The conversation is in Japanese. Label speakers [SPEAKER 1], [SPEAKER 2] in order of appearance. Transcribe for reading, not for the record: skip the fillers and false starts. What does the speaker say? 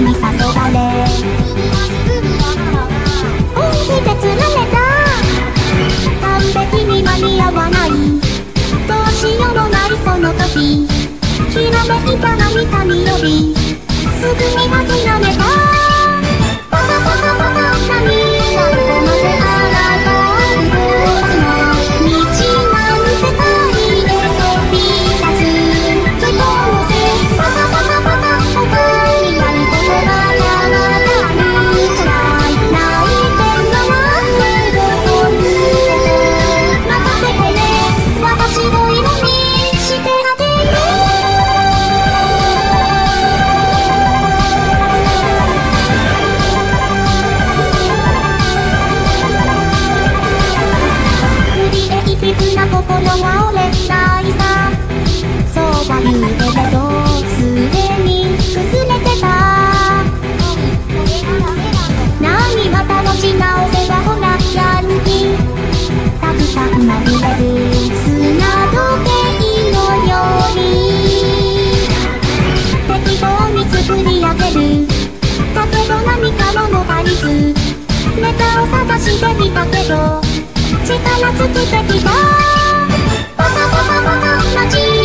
[SPEAKER 1] に誘われ本気で釣られた。完璧に間に合わない、どうしようもないその時、ひらめいた何かによりすぐに諦めた。パタパタパタ何がどこまであらがう僕の道なん世界へ飛び立つ人のせい。パタパタパタ他にやることがなかったりじゃない。泣いて笑ってどこに任せてね、私を色にしてあげる。クリエイティブな心が折れないさ、そうは言うけれどすでに崩れてた。何また持ち直せばほらやる気たくさんまみれる砂時計のように適当に作り上げる。だけど何か物足りずネタを探してみたけど力尽きてきた。パタパタパタ街